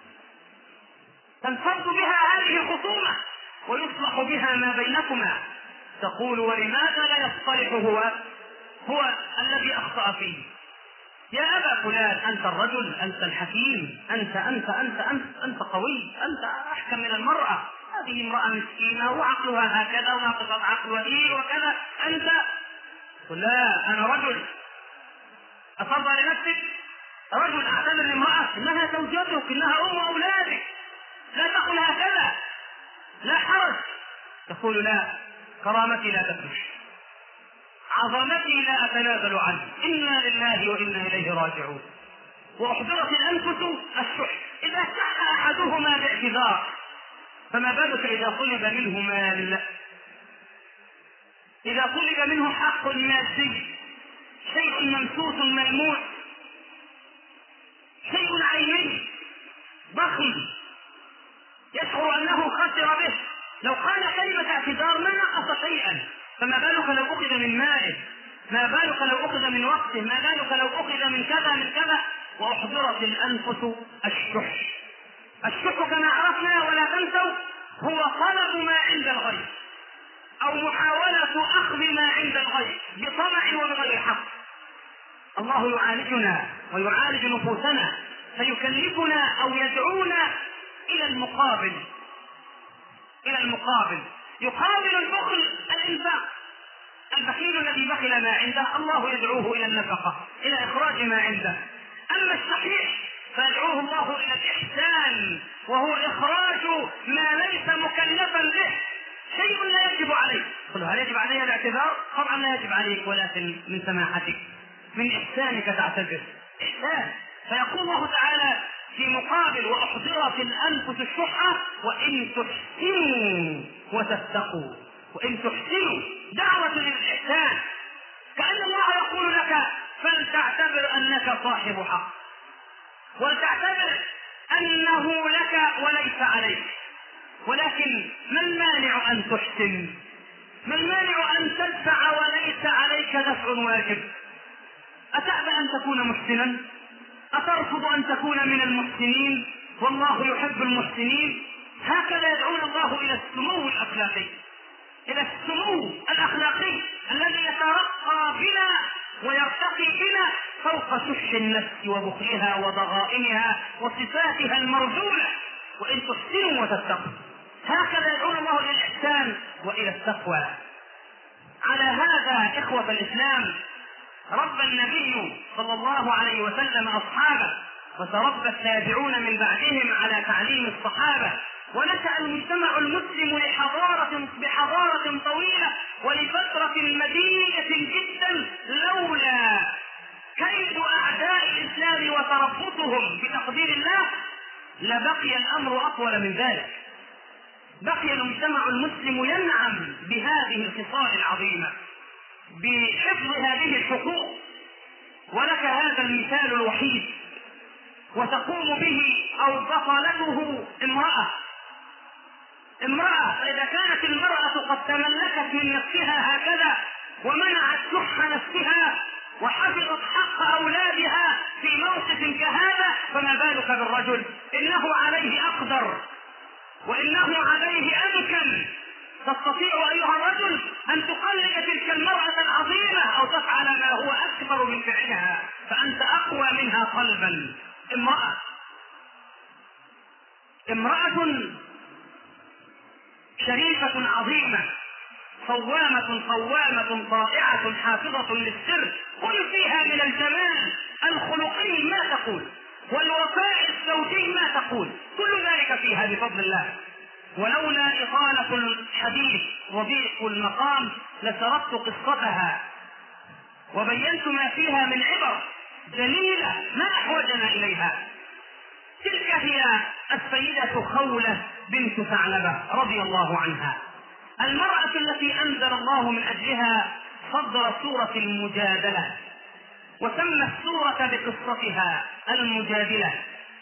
تنفرد بها هذه الخصومة ويصلح بها ما بينكما. تقول ولماذا لا يصطلح هو الذي أخطأ فيه؟ يا أبا فلان أنت الرجل، أنت الحكيم، أنت قوي، أنت أحكم من المرأة، هذه امرأة مسكينة وعقلها هكذا وناقص عقل وكذا، أنت لا، أنا رجل. أترضى لنفسك؟ رجل أعتذر لامرأة إنها زوجتك، إنها أم أولادك، لا تقل هكذا، لا حرج. تقول لا، كرامتي لا تفلش، عظمتي لا أتنازل عنه، إنا لله وإنا إليه راجعون. وأحضرت الأنفس الشح، إذا شح أحدهما باعتذار فما بالك إذا طلب منه مال، إذا طلب منه حق مادي، شيء ممسوس ملموس، شيء عيني ضخم يشعر أنه خسر به، لو قال كلمة اعتذار ما نقص شيئا، فما بالك لو أخذ من ماله، ما بالك لو أخذ من وقته، ما بالك لو أخذ من كذا. وأحضرت الأنفس الشح. الشح كما عرفنا ولا تنسوا هو طلب ما عند الغير أو محاولة أخذ ما عند الغير بطمع وبغير حق. الله يعالجنا ويعالج نفوسنا فيكلفنا أو يدعونا إلى المقابل، يقابل البخل الإنفاق. البخيل الذي بخل ما عنده الله يدعوه إلى النفقة، إلى إخراج ما عنده. أما الصحيح فيدعوه الله إلى الإحسان، وهو إخراج ما ليس مكلفا به، شيء لا يجب عليه. قل هل يجب علي الاعتذار؟ طبعا لا يجب عليك، ولكن من سماحتك من إحسانك تعتذر، إحسان. فيقول الله تعالى في مقابل وأحضرت الأنفس الشحة وإن تحسنوا وتتقوا. وإن تحسنوا دعوة للإحسان، كأن الله يقول لك فلتعتبر أنك صاحب حق، ولتعتبر أنه لك وليس عليك. ولكن ما المانع أن تحسن؟ ما المانع أن تدفع وليس عليك دفع واجب؟ أتأبى أن تكون محسنا؟ أترفض أن تكون من المحسنين؟ والله يحب المحسنين. هكذا يدعون الله إلى السمو الأخلاقي، إلى السمو الأخلاقي الذي يترقى بنا ويرتقي بنا فوق شح النفس وبخلها وضغائنها وصفاتها المرذولة. وإن تحسنوا وتتقوا، هكذا يدعون الله إلى الإحسان وإلى التقوى. على هذا إخوة الإسلام ربى النبي صلى الله عليه وسلم أصحابه، وتربى التابعون من بعدهم على تعليم الصحابة، ونشأ المجتمع المسلم بحضارة طويلة ولفترة مديدة جدا، لولا كيد أعداء الإسلام وتربصهم بتقدير الله لبقي الأمر أطول من ذلك. بقي المجتمع المسلم ينعم بهذه الخصال العظيمة، بحفظ هذه الحقوق. ولك هذا المثال الوحيد وتقوم به أو بطلته امرأة. فإذا كانت المرأة قد تملكت من نفسها هكذا ومنعت شح نفسها وحفظت حق أولادها في موقف كهذا، فما بالك بالرجل؟ إنه عليه أقدر وإنه عليه أمكن. تستطيع أيها الرجل أن تقلد تلك المرأة العظيمة أو تفعل ما هو أكبر من فعلها، فأنت أقوى منها قلبا. امرأة شريفة عظيمة، صوامة قوامة طائعة حافظة للسر، قل فيها من الجمال الخلقي ما تقول، والوفاء الزوجي ما تقول، كل ذلك فيها بفضل الله. ولولا إطالة الحديث وضيق المقام لسردت قصتها وبينت ما فيها من عبر جميلة ما أحوجنا إليها. تلك هي السيدة خولة بنت ثعلبة رضي الله عنها، المرأة التي أنزل الله من أجلها صدر سورة المجادلة، وسمى السورة بقصتها المجادلة.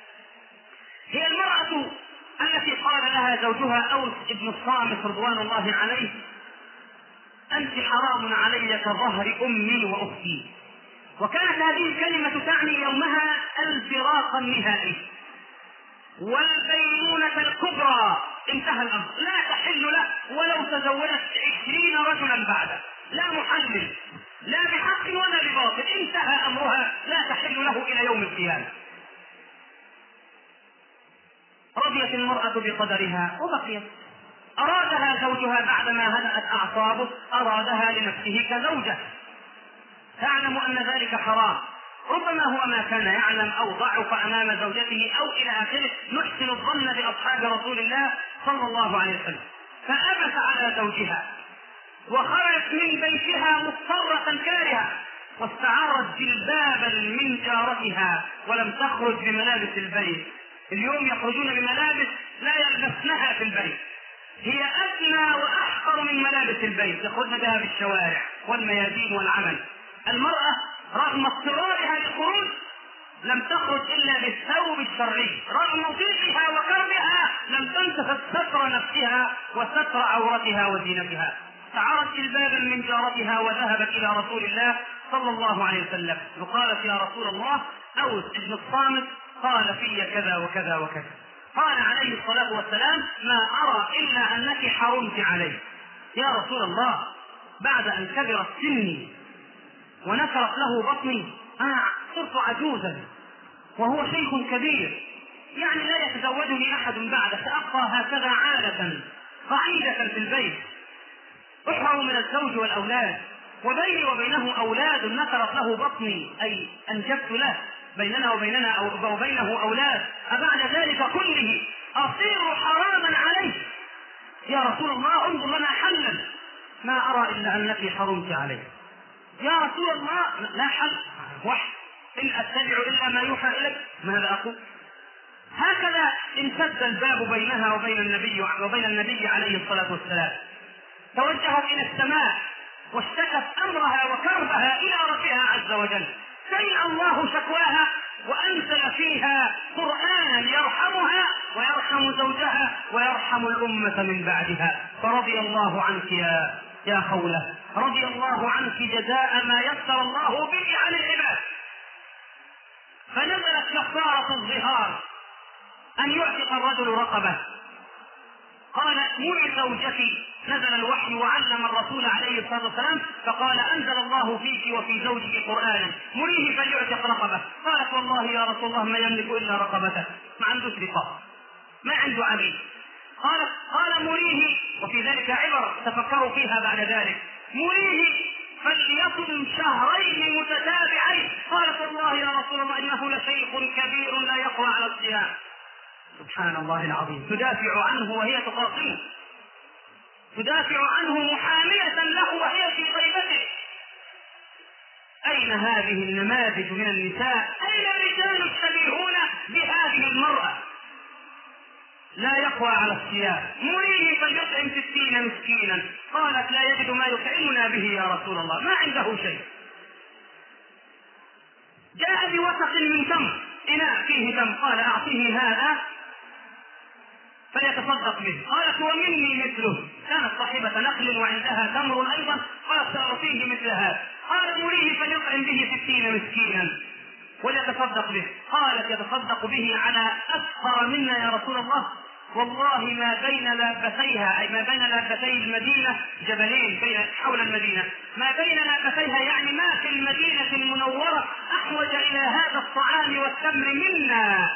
هي المرأة التي قال لها زوجها أوس بن الصامت رضوان الله عليه: أنت حرام علي كظهر أمي وأختي. وكانت هذه الكلمة تعني يومها الفراق النهائي والبينونة الكبرى. انتهى الأمر، لا تحل له ولو تزوجت 20 رجلا بعده، لا محلل لا بحق ولا بباطل، انتهى أمرها، لا تحل له إلى يوم القيامة. رضيت المرأة بقدرها وبقيت. أرادها زوجها بعدما هدأت أعصابه، أرادها لنفسه كزوجة، تعلم أن ذلك حرام، ربما هو ما كان يعلم أو ضعف أمام زوجته أو إلى آخره، نحسن الظن بأصحاب رسول الله صلى الله عليه وسلم. فأبت على زوجها وخرجت من بيتها مضطرة كارهة، واستعارت جلبابا من جارتها ولم تخرج بملابس البيت. اليوم يخرجون بملابس لا يلبسنها في البيت، هي أدنى وأحقر من ملابس البيت، يخرجن بها بالشوارع والميادين والعمل. المرأة رغم اضطرارها للخروج لم تخرج إلا بالثوب الشرعي، رغم ضيقها وكربها لم تنتفض ستر نفسها وستر عورتها وزينتها. استعارت جلبابا من جارتها وذهبت إلى رسول الله صلى الله عليه وسلم وقالت: يا رسول الله، أوس بن الصامت قال في كذا وكذا وكذا. قال عليه الصلاة والسلام: ما أرى إلا أنك حرمت عليه. يا رسول الله، بعد أن كبرت سني ونكرت له بطني، أنا صرت عجوزا وهو شيخ كبير، يعني لا يتزوجني أحد بعد، سأبقى هكذا عادة قعيدة في البيت، أحرم من الزوج والأولاد، وبيني وبينه أولاد نكرت له بطني، أي أنجبت له، بيننا وبينه أولاد، أبعد ذلك كله أصير حراما عليه؟ يا رسول الله، انظر لنا حلا. ما أرى إلا أنك حرمت عليه. يا رسول الله، لا حل، وحي، إن أتبع إلا ما يوحى إليك، ماذا أقول؟ هكذا امتد الباب بينها وبين النبي عليه الصلاة والسلام. توجهت إلى السماء واشتكت أمرها وكربها إلى ربها عز وجل، سمع الله شكواها وأنزل فيها قرآنا يرحمها ويرحم زوجها ويرحم الأمة من بعدها. فرضي الله عنك يا خولة، رضي الله عنك جزاء ما يسر الله به عن العباد. فنزلت كفارة الظهار أن يعتق الرجل رقبة. قال: مري زوجتي، نزل الوحي وعلم الرسول عليه الصلاة والسلام فقال: أنزل الله فيك وفي زوجك قرآنا، مريه فليعتق رقبة. قالت: والله يا رسول الله ما يملك إلا رقبته، ما عندوش رقاب، ما عنده عبيد. قال: مريه، وفي ذلك عبر تفكروا فيها بعد ذلك، مريه فليصم شهرين متتابعين. قالت: والله يا رسول الله إنه لشيخ كبير لا يقوى على الصيام. سبحان الله العظيم، تدافع عنه وهي تقاطعه، تدافع عنه محامية له وهي في طيبته. أين هذه النماذج من النساء؟ أين الرجال الشبيهون بهذه المرأة؟ لا يقوى على الصيام، مريه فليطعم 60 مسكينا. قالت: لا يجد ما يطعمنا به يا رسول الله، ما عنده شيء. جاء بوسق من تمر، إناء فيه تمر، قال: أعطيه هذا فليتصدق به. قالت: ومني مثله، كانت صاحبة نخل وعندها تمر أيضا، قالت: سأعطيه مثل هذا. قال: مريه فليطعم به 60 مسكينا وليتصدق به. قالت: يتصدق به على أفقر منا يا رسول الله؟ والله ما بين لابتيها، أي ما بين لابتي المدينة جبلين حول المدينة، ما بين لابتيها يعني ما في المدينة المنورة أحوج إلى هذا الطعام والتمر منا.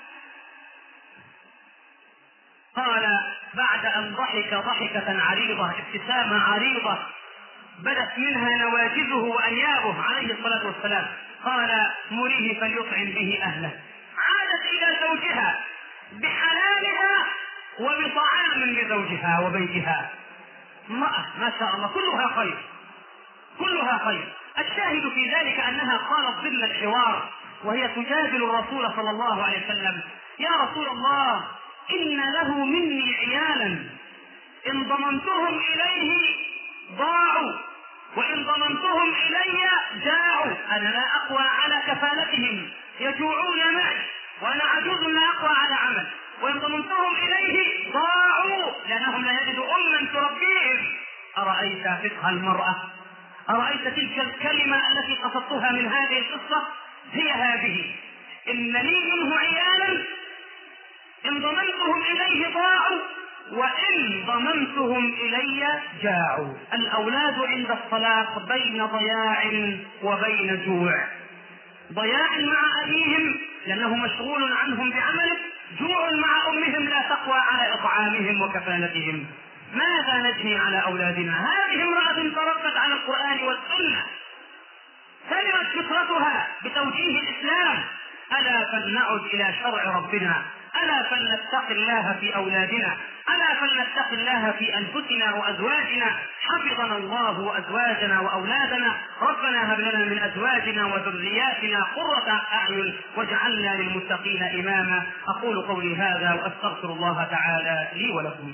قال: بعد أن ضحك ضحكة عريضة، ابتسامة عريضة بدت منها نواجذه وأنيابه عليه الصلاة والسلام، قال: مريه فليطعم به أهله. عادت إلى زوجها بحلالها وبطعام لزوجها وبيتها. ما شاء الله، كلها خير، كلها خير. الشاهد في ذلك أنها قالت ضمن الحوار وهي تجادل الرسول صلى الله عليه وسلم: يا رسول الله، إن له مني عيالا إن ضمنتهم إليه ضاعوا وإن ضمنتهم إلي جاعوا، أنا لا أقوى على كفالتهم، يجوعون معي وأنا عجوز لا أقوى على عمل، وإن ضمنتهم إليه ضاعوا لأنهم لا يجدوا أما تربيهم. أرأيت فقه المرأة؟ أرأيت تلك الكلمة التي قصدتها من هذه القصة؟ هي هذه: إن لي منه عيالا إن ضمنتهم إليه ضاعوا وإن ضمنتهم إلي جاعوا. الأولاد عند الطلاق بين ضياع وبين جوع. ضياع مع أبيهم لأنه مشغول عنهم بعمله، جوع مع أمهم لا تقوى على إطعامهم وكفالتهم. ماذا نجني على أولادنا؟ هذه امرأة تربت على القرآن والسنة، سلمت فطرتها بتوجيه الإسلام. ألا فلنعد إلى شرع ربنا، ألا فلنتق الله في أولادنا، ألا فلنتق الله في أنفسنا وأزواجنا. حفظنا الله وأزواجنا وأولادنا. ربنا هب لنا من أزواجنا وذرياتنا قرة أعين واجعلنا للمتقين إماما. أقول قولي هذا وأستغفر الله تعالى لي ولكم.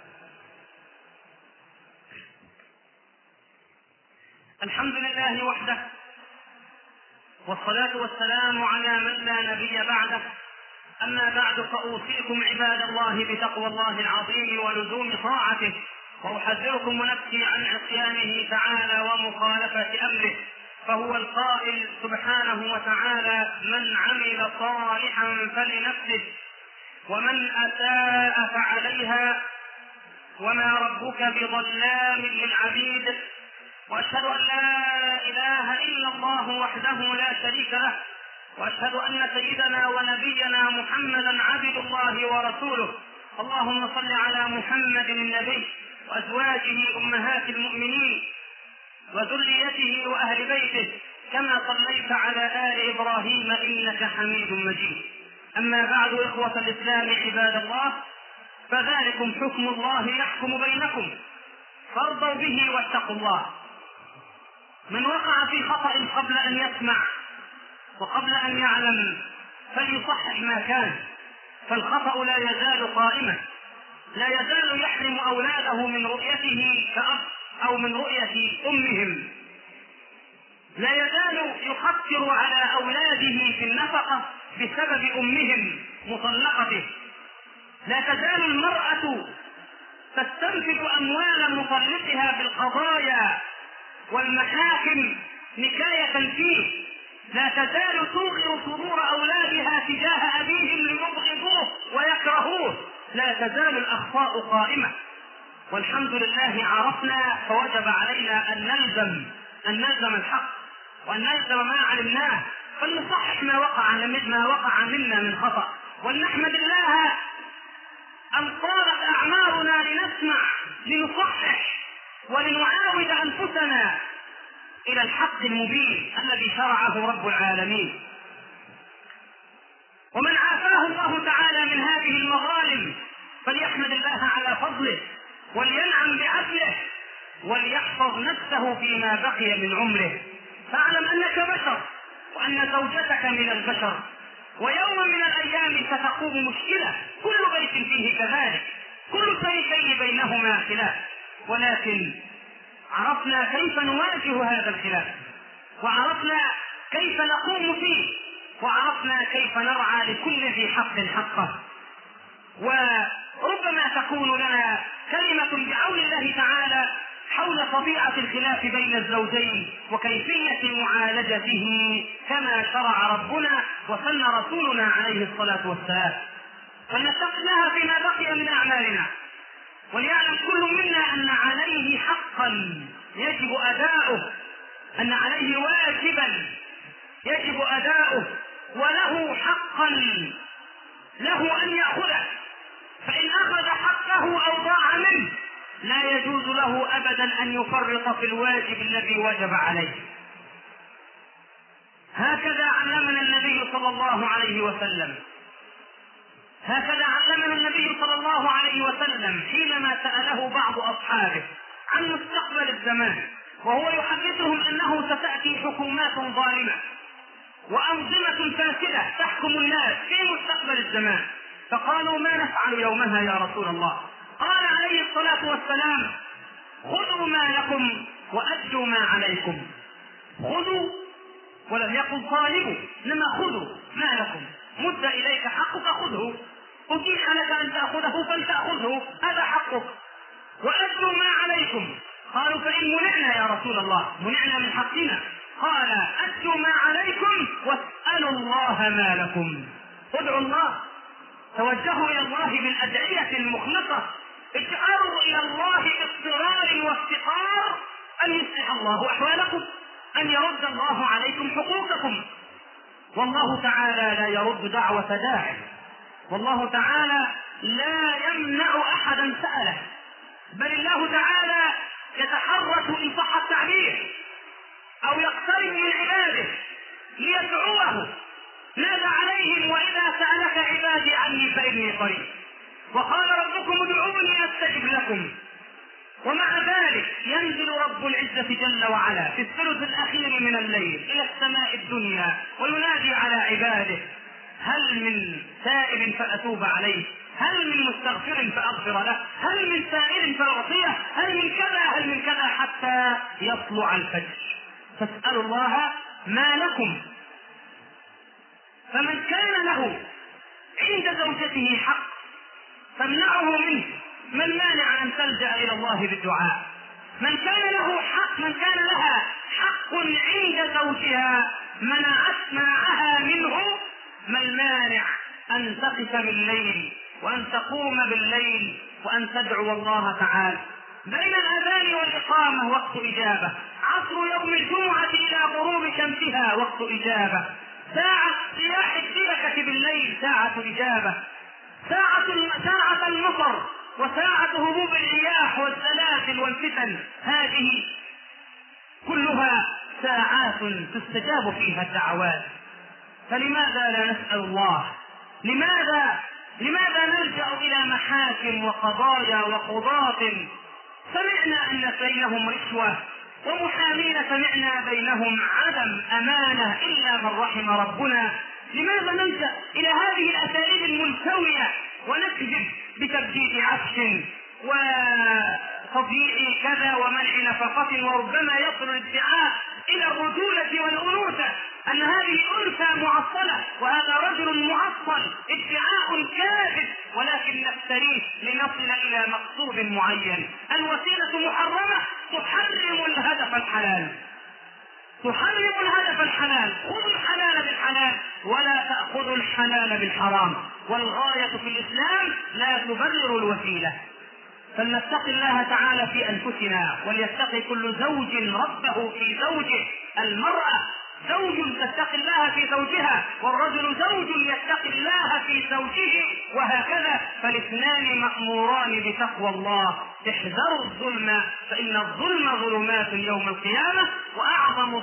الحمد لله وحده، والصلاة والسلام على من لا نبي بعده. أما بعد، فأوصيكم عباد الله بتقوى الله العظيم ولزوم طاعته، وأحذركم نفسي عن عصيانه تعالى ومخالفة أمره. فهو القائل سبحانه وتعالى: من عمل صالحا فلنفسه ومن أساء فعليها وما ربك بظلام للعبيد. وأشهد أن لا إله إلا الله وحده لا شريك له، وأشهد أن سيدنا ونبينا محمدا عبد الله ورسوله. اللهم صل على محمد النبي وأزواجه أمهات المؤمنين وذريته وأهل بيته كما صليت على آل إبراهيم إنك حميد مجيد. أما بعد، إخوة الإسلام عباد الله، فذلكم حكم الله يحكم بينكم، فارضوا به واتقوا الله. من وقع في خطأ قبل أن يسمع وقبل أن يعلم فليصحح ما كان، فالخطأ لا يزال قائما، لا يزال يحرم أولاده من رؤيته كأب أو من رؤية أمهم، لا يزال يقصر على أولاده في النفقة بسبب أمهم مطلقته، لا تزال المرأة تستنفذ أموال مطلقها بالقضايا والمحاكم نكاية فيه، لا تزال توقر صدور أولادها تجاه أبيهم ليبغضوه ويكرهوه، لا تزال الأخطاء قائمة. والحمد لله عرفنا، فوجب علينا أن نلزم الحق وأن نلزم ما علمناه، فلنصحح ما وقع منا من خطأ، ولنحمد الله أن طالت أعمارنا لنسمع لنصحح ولنعاود أنفسنا إلى الحق المبين الذي شرعه رب العالمين. ومن عافاه الله تعالى من هذه المظالم فليحمد الله على فضله ولينعم بعدله وليحفظ نفسه فيما بقي من عمره. فاعلم أنك بشر وأن زوجتك من البشر، ويوم من الأيام ستقوم مشكلة، كل بيت فيه كذلك، كل شيء بينهما خلاف، ولكن عرفنا كيف نواجه هذا الخلاف، وعرفنا كيف نقوم فيه، وعرفنا كيف نرعى لكل ذي حق حقه. وربما تكون لنا كلمة بعون الله تعالى حول طبيعة الخلاف بين الزوجين وكيفية معالجته كما شرع ربنا وسن رسولنا عليه الصلاة والسلام. فلنتق الله فيما بقي من أعمالنا، وليعلم كل منا أن عليه حقا يجب أداؤه، أن عليه واجبا يجب أداؤه، وله حقا له أن يأخذه، فإن أخذ حقه أو ضاع منه لا يجوز له أبدا أن يفرط في الواجب الذي وجب عليه. هكذا علمنا النبي صلى الله عليه وسلم، هكذا علمنا النبي صلى الله عليه وسلم حينما سأله بعض أصحابه عن مستقبل الزمان، وهو يحدثهم أنه ستأتي حكومات ظالمة وأنظمة فاسدة تحكم الناس في مستقبل الزمان، فقالوا: ما نفعل يومها يا رسول الله؟ قال عليه الصلاة والسلام: خذوا ما لكم وأدوا ما عليكم. خذوا، ولم يقل طالبوا، إنما خذوا ما لكم مد إليك حقك خذه، أتيح لك أن تأخذه فلتأخذه، هذا حقك. وأدوا ما عليكم. قالوا فإن منعنا يا رسول الله، منعنا من حقنا، قال أدوا ما عليكم واسألوا الله ما لكم. ادعوا الله، توجهوا إلى الله بالأدعية المخلصة، ادعوا إلى الله باضطرار وافتقار أن يصلح الله أحوالكم، أن يرد الله عليكم حقوقكم. والله تعالى لا يرد دعوة داع، والله تعالى لا يمنع أحدا سأله، بل الله تعالى يتحرك إن صح التعبير أو يقترب من عباده ليدعوه. ماذا عليهم وإذا سألك عبادي عني فإني قريب، وقال ربكم ادعوني أستجب لكم. ومع ذلك ينزل رب العزة جل وعلا في الثلث الأخير من الليل إلى السماء الدنيا وينادي على عباده: هل من تائب فأتوب عليه، هل من مستغفر فأغفر له، هل من سائل فأعطيه، هل من كذا هل من كذا، حتى يطلع الفجر. فاسألوا الله ما لكم. فمن كان له عند زوجته حق فامنعه منه، ما المانع أن تلجأ إلى الله بالدعاء؟ من كان له حق، من كان لها حق عند زوجها منعها منه، ما المانع أن تقف بالليل وأن تقوم بالليل وأن تدعو الله تعالى؟ بين الأذان والإقامة وقت إجابة، عصر يوم الجمعة إلى غروب شمسها وقت إجابة، ساعة صياح الدبكة بالليل ساعة إجابة، ساعة المطر وساعة هبوب الرياح والزلازل والفتن، هذه كلها ساعات تستجاب فيها الدعوات. فلماذا لا نسأل الله؟ لماذا نلجأ إلى محاكم وقضايا وقضاة سمعنا أن بينهم رشوة، ومحامين سمعنا بينهم عدم أمانة إلا من رحم ربنا؟ لماذا نلجأ إلى هذه الأساليب الملتوية ونكذب بتبديد عفش وتضييع كذا ومنع نفقة، وربما يصل الادعاء إلى الرجولة والأنوثة، أن هذه أنثى معصلة وهذا رجل معصل، ادعاء كاذب ولكن نفتريه لنصل إلى مقصود معين. الوسيلة محرمة تحرم الهدف الحلال، تحرم الهدف الحلال. خذوا الحلال بالحلال ولا تأخذوا الحلال بالحرام، والغاية في الإسلام لا تبرر الوسيلة. فلنتقي الله تعالى في أنفسنا، وليتقي كل زوج ربه في زوجه. المرأة زوج تتقي الله في زوجها، والرجل زوج يتقي الله في زوجه، وهكذا. فالاثنان مأموران بتقوى الله. احذروا الظلم فإن الظلم ظلمات يوم القيامة، وأعظم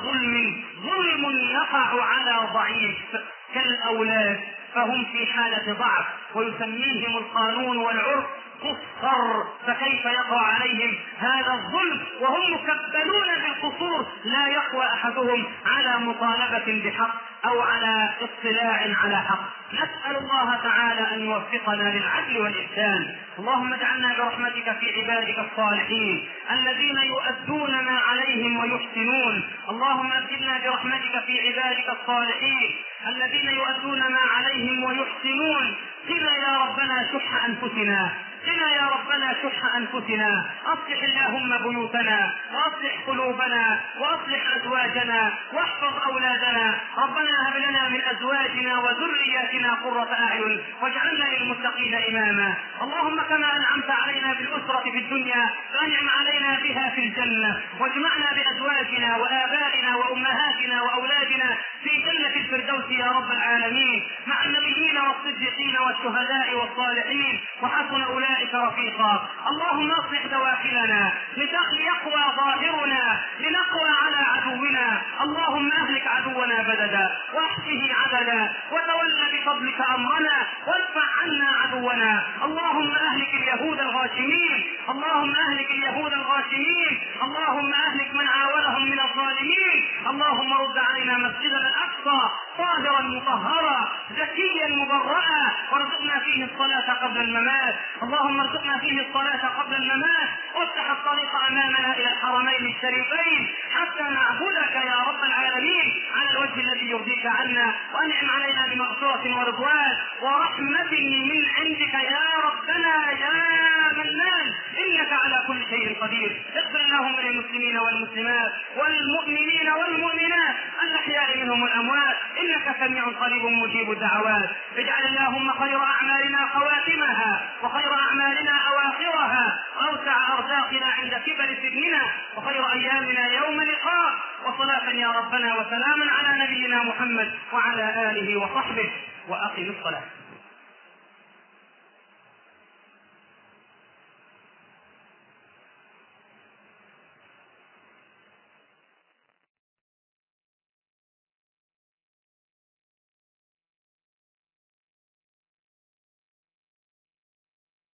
ظلم يقع على ضعيف كالأولاد، فهم في حالة ضعف ويسميهم القانون والعرف قصر، فكيف يقع عليهم هذا الظلم وهم مكبلون بالقصور، لا يقوى أحدهم على مطالبة بحق أو على اطلاع على حق. نسأل الله تعالى أن يوفقنا للعدل والإحسان. اللهم اجعلنا برحمتك في عبادك الصالحين الذين يؤدون ما عليهم ويحسنون. اللهم اجعلنا برحمتك في عبادك الصالحين الذين يؤدون ما عليهم ويحسنون. قنا يا ربنا شح أنفسنا، قنا يا ربنا شح أنفسنا. أصلح اللهم بيوتنا، وأصلح قلوبنا، وأصلح أزواجنا، واحفظ أولادنا. ربنا هب لنا من أزواجنا وذرياتنا قرة أعين واجعلنا للمتقين إماما. اللهم كما أنعمت علينا بالأسرة في الدنيا فأنعم علينا بها في الجنة، واجمعنا بأزواجنا وآبائنا وأمهاتنا وأولادنا في جنة الفردوس يا رب العالمين، مع النبيين والصديقين والشهداء والصالحين، وحسن أولئك رفيقا. اللهم اصلح دواخلنا ليقوى ظاهرنا لنقوى على عدونا. اللهم اهلك عدونا بددا واحصه عددا، وتول بفضلك امرنا وادفع عنا عدونا. اللهم اهلك اليهود الغاشمين، اللهم اهلك اليهود الغاشمين، اللهم اهلك من عاونهم من الظالمين. اللهم رد علينا مسجدنا الاقصى خالصا طاهرا مطهرا زكيا مبرأ، وارزقنا فيه الصلاة قبل الممات. اللهم ارزقنا فيه الصلاة قبل الممات، وافتح الطريق أمامنا إلى الحرمين الشريفين حتى نعبدك يا رب العالمين على الوجه الذي يرضيك عنا، وأنعم علينا بمغفرة ورضوان ورحمة من عندك يا ربنا يا منان، إنك على كل شيء قدير. اغفر اللهم للمسلمين والمسلمات والمؤمنين والمؤمنات الأحياء منهم والأموات، إنك سميع قريب مجيب الدعوات. اجعل اللهم خير أعمالنا خواتمها، وخير أعمالنا أواخرها، وأوسع أرزاقنا عند كبر سننا، وخير أيامنا يوم لقاء، وصلاة يا ربنا وسلاما على نبينا محمد وعلى آله وصحبه، وأقم الصلاة.